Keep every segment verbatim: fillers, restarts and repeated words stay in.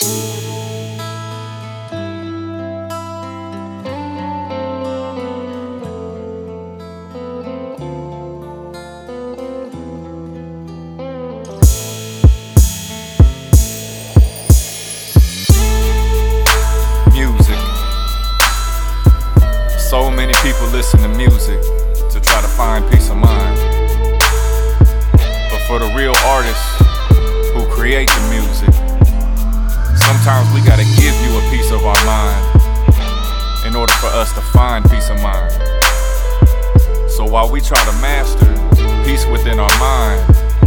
So many people listen to music to try to find peace of mind. But for the real artists who create the music, sometimes we gotta give you a piece of our mind in order for us to find peace of mind. So while we try to master peace within our mind,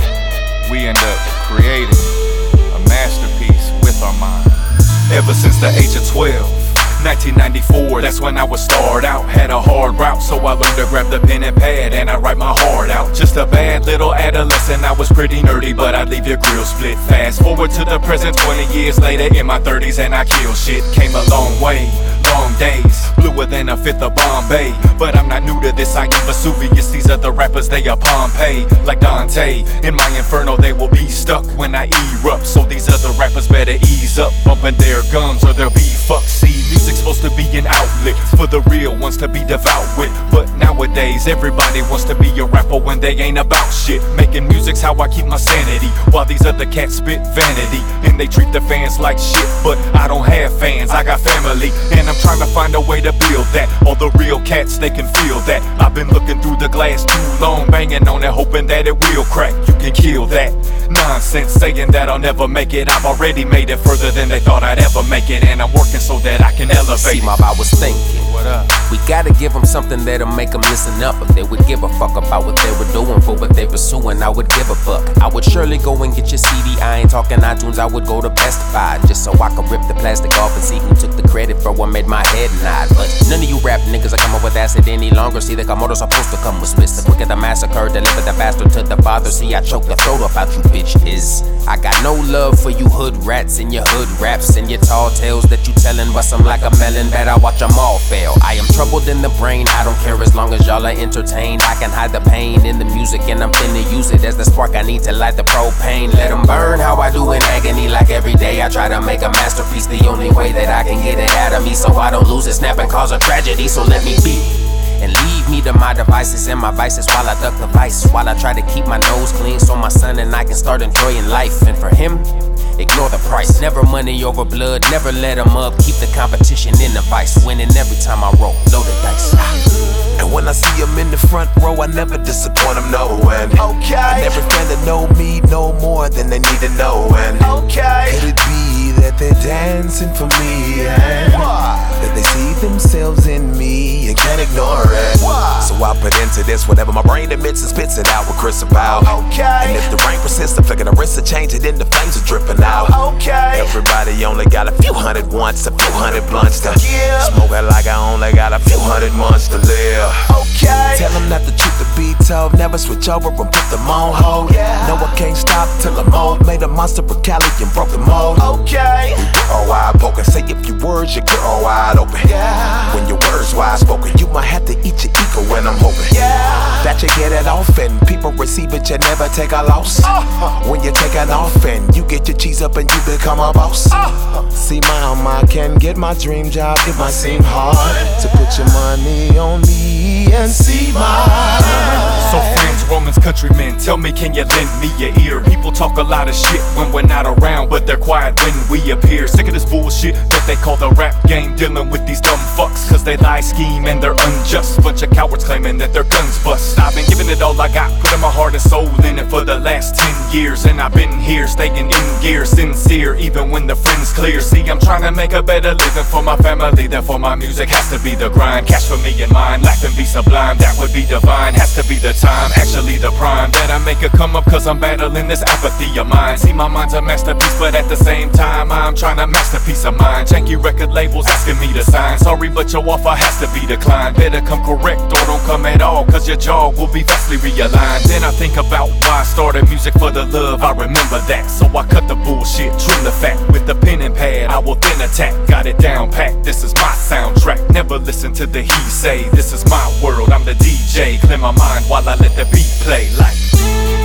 we end up creating a masterpiece with our mind. Ever since the age of twelve, nineteen ninety-four, that's when I would start out. Had a hard route, so I learned to grab the pen and pad and I write my heart out. Just a bad little adolescent, I was pretty nerdy, but I'd leave your grill split. Fast forward to the present, twenty years later in my thirties, and I kill shit. Came a long way, long days, bluer than a fifth of Bombay. But I'm not new to this, I am Vesuvius. These are the rappers, they are Pompeii. Like Dante, in my inferno they will be stuck when I erupt. So these other rappers better ease up, bumping their gums or they'll be fucked. See, music's supposed to be an outlet for the real ones to be devout with. But nowadays everybody wants to be a rapper when they ain't about shit. Making music's how I keep my sanity, while these other cats spit vanity. And they treat the fans like shit, but I don't have fans, I got family. And I'm trying to find a way to build that. All the real cats, they can feel that. I've been looking through the glass too long, banging on it, hoping that it will crack. You can kill that nonsense, saying that I'll never make it. I've already made it further than they thought I'd ever make it, and I'm working so that I can elevate. See, Mob, I was thinking, what up? We gotta give them something that'll make them listen up. If they would give a fuck about what they were doing for what they pursuing, I would give a fuck. I would surely go and get your C D. I ain't talking iTunes, I would go to Best Buy, just so I could rip the plastic off and see who took the credit for what made my head nod. But none of you rap niggas are coming with acid any longer. See, the Komodo's supposed to come with Swiss. The quicker the massacre, deliver the bastard to the father. See, I choke the throat off out you bitches. I got no love for you hood rats and your hood raps and your tall tales that you tellin', bust them like a melon, bet I watch them all fail. I am troubled in the brain, I don't care as long as y'all are entertained. I can hide the pain in the music and I'm finna use it as the spark I need to light the propane. Let them burn how I do in agony, like every day I try to make a masterpiece. The only way that I can get it out of me so I don't lose it, snap and cause a tragedy. So let me be, and leave me to my devices and my vices while I duck the vice, while I try to keep my nose clean so my son and I can start enjoying life. And for him, ignore the price, never money over blood, never let them up, keep the competition in the vice, winning every time I roll, load the dice. And when I see them in the front row, I never disappoint them, no. And Okay. and every fan that know me know more than they need to know. And Okay. could it be that they're dancing for me, and Why? that they see themselves in me and can't ignore it? Why? So I put into this whatever my brain admits and spits it out with Chris about. Okay. And if the rain persists, I'm flicking the wrist to change it, then the flames are dripping out. Okay. Everybody only got a few hundred wants, a few hundred blunts to Yeah. smoke it like I only got a few hundred months to live. Okay. Tell them that the truth to be told, never switch over and put them on hold. Yeah. No, I can't stop till I'm old. Made a monster of Cali and broke the mold. Okay. Girl wide poking, say if your words, your girl wide open. Yeah. When your words wide spoken, you might have to eat your ego when I'm hoping. Yeah. That you get it off and people receive it, you never take a loss. Uh-huh. When you take it off and you get your cheese up and you become a boss. Uh-huh. See, mama, I can get my dream job, it might seem hard to put your money on me and see my. So friends, Romans, countrymen, tell me, can you lend me your ear? People talk a lot of shit when we're not around, but they're quiet when we appear. Sick of this bullshit that they call the rap game, dealing with these dumb fucks, cause they lie, scheme, and they're unjust. Bunch of cowards claiming that their guns bust. I've been giving it all I got, putting my heart and soul in it for the last ten years. And I've been here, staying in gear, sincere, even when the friends clear. See, I'm trying to make a better living for my family, therefore my music has to be the grind. Cash for me and mine, laugh and be sublime, that would be divine. Has to be the time, actually the prime, that I make it come up, cause I'm battling this apathy of mine. See, my mind's a masterpiece, but at the same time I'm trying to master peace of mind. Janky record labels asking me to sign, sorry but your offer has to be declined. Better come correct or don't come at all, cause your jaw will be vastly realigned. Then I think about why I started music for the love, I remember that. So I cut the bullshit, trim the fat, with the pen and pad I will then attack. Got it down packed, this is my soundtrack, never listen to the he say. This is my world, I'm the D J, clear my mind while I let the beat play like